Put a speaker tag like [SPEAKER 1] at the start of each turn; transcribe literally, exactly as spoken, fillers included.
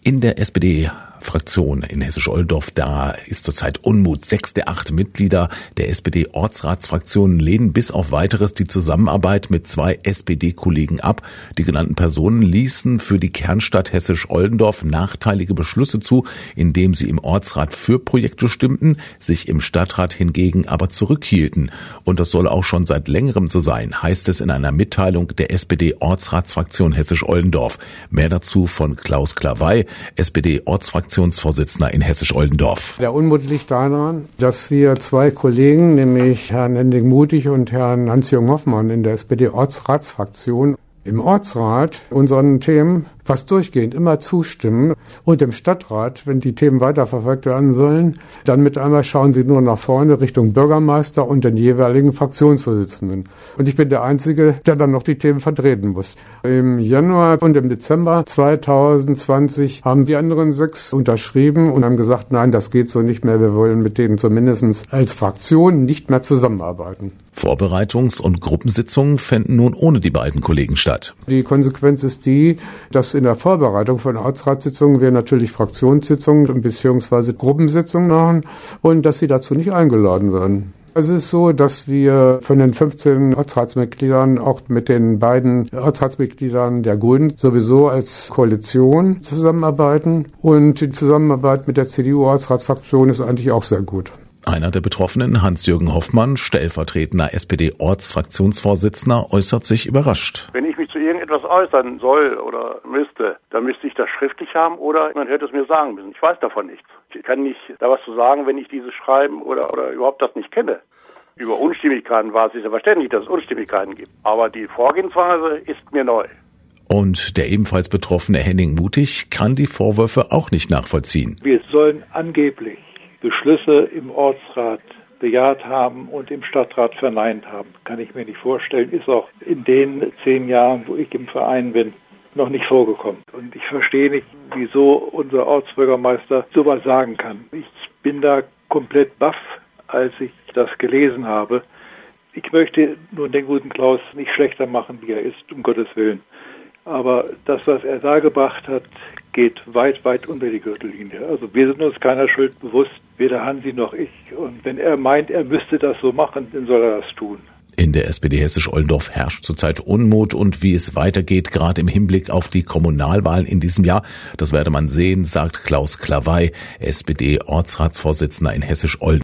[SPEAKER 1] In der S P D-Fraktion in Hessisch-Oldendorf, da ist zurzeit Unmut. Sechs der acht Mitglieder der S P D-Ortsratsfraktion lehnen bis auf Weiteres die Zusammenarbeit mit zwei S P D-Kollegen ab. Die genannten Personen ließen für die Kernstadt Hessisch-Oldendorf nachteilige Beschlüsse zu, indem sie im Ortsrat für Projekte stimmten, sich im Stadtrat hingegen aber zurückhielten. Und das soll auch schon seit längerem so sein, heißt es in einer Mitteilung der S P D-Ortsratsfraktion Hessisch-Oldendorf. Mehr dazu von Klaus Klawey, S P D-Ortsfraktionsvorsitzender in Hessisch-Oldendorf.
[SPEAKER 2] Der Unmut liegt daran, dass wir zwei Kollegen, nämlich Herrn Hendrik Mutig und Herrn Hans-Jürgen Hoffmann in der S P D-Ortsratsfraktion, im Ortsrat unseren Themen fast durchgehend immer zustimmen und im Stadtrat, wenn die Themen weiterverfolgt werden sollen, dann mit einmal schauen sie nur nach vorne Richtung Bürgermeister und den jeweiligen Fraktionsvorsitzenden. Und ich bin der Einzige, der dann noch die Themen vertreten muss. Im Januar und im Dezember zweitausendzwanzig haben die anderen sechs unterschrieben und haben gesagt, nein, das geht so nicht mehr, wir wollen mit denen zumindest als Fraktion nicht mehr zusammenarbeiten.
[SPEAKER 1] Vorbereitungs- und Gruppensitzungen fänden nun ohne die beiden Kollegen statt.
[SPEAKER 2] Die Konsequenz ist die, dass in der Vorbereitung von Ortsratssitzungen wir natürlich Fraktionssitzungen bzw. Gruppensitzungen machen und dass sie dazu nicht eingeladen werden. Es ist so, dass wir von den fünfzehn Ortsratsmitgliedern auch mit den beiden Ortsratsmitgliedern der Grünen sowieso als Koalition zusammenarbeiten und die Zusammenarbeit mit der C D U-Ortsratsfraktion ist eigentlich auch sehr gut.
[SPEAKER 1] Einer der Betroffenen, Hans-Jürgen Hoffmann, stellvertretender S P D-Ortsfraktionsvorsitzender, äußert sich überrascht.
[SPEAKER 3] Wenn ich mich zu irgendetwas äußern soll oder müsste, dann müsste ich das schriftlich haben oder man hätte es mir sagen müssen. Ich weiß davon nichts. Ich kann nicht da was zu sagen, wenn ich dieses Schreiben oder, oder überhaupt das nicht kenne. Über Unstimmigkeiten war es sicher verständlich, dass es Unstimmigkeiten gibt. Aber die Vorgehensweise ist mir neu.
[SPEAKER 1] Und der ebenfalls betroffene Henning Mutig kann die Vorwürfe auch nicht nachvollziehen.
[SPEAKER 4] Wir sollen angeblich Beschlüsse im Ortsrat bejaht haben und im Stadtrat verneint haben. Kann ich mir nicht vorstellen. Ist auch in den zehn Jahren, wo ich im Verein bin, noch nicht vorgekommen. Und ich verstehe nicht, wieso unser Ortsbürgermeister sowas sagen kann. Ich bin da komplett baff, als ich das gelesen habe. Ich möchte nur den guten Klaus nicht schlechter machen, wie er ist, um Gottes Willen. Aber das, was er da gebracht hat, geht weit, weit unter die Gürtellinie. Also wir sind uns keiner Schuld bewusst, weder Hansi noch ich. Und wenn er meint, er müsste das so machen, dann soll er das tun.
[SPEAKER 1] In der S P D Hessisch-Oldendorf herrscht zurzeit Unmut und wie es weitergeht, gerade im Hinblick auf die Kommunalwahlen in diesem Jahr, das werde man sehen, sagt Klaus Klawey, S P D-Ortsratsvorsitzender in Hessisch-Oldendorf.